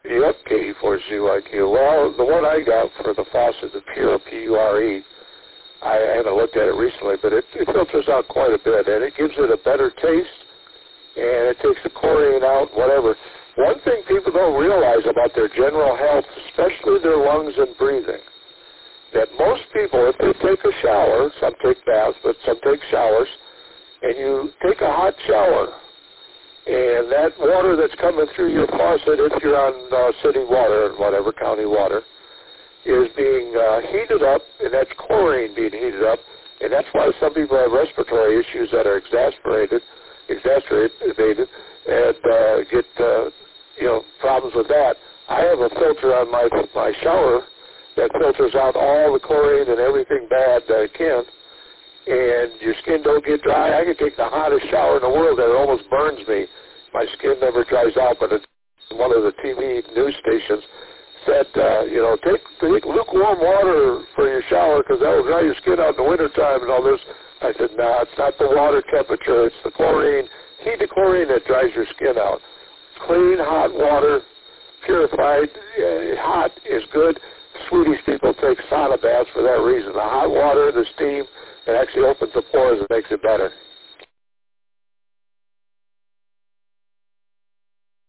Yep, KE4CYQ. Well, the one I got for the faucet, the Pure, P-U-R-E, I haven't looked at it recently, but it filters out quite a bit, and it gives it a better taste, and it takes the chlorine out, whatever. One thing people don't realize about their general health, especially their lungs and breathing, that most people, if they take a shower, some take baths, but some take showers, and you take a hot shower, and that water that's coming through your faucet, if you're on city water, whatever, county water, is being heated up, and that's chlorine being heated up, and that's why some people have respiratory issues that are exacerbated, and get problems with that. I have a filter on my shower that filters out all the chlorine and everything bad that it can, and your skin don't get dry. I can take the hottest shower in the world and it almost burns me. My skin never dries out, but one of the TV news stations said, take lukewarm water for your shower because that will dry your skin out in the wintertime and all this. I said, no, it's not the water temperature. It's the chlorine. Heat the chlorine that dries your skin out. Clean, hot water, purified, hot is good. Swedish people take sauna baths for that reason. The hot water, the steam, it actually opens the pores and makes it better.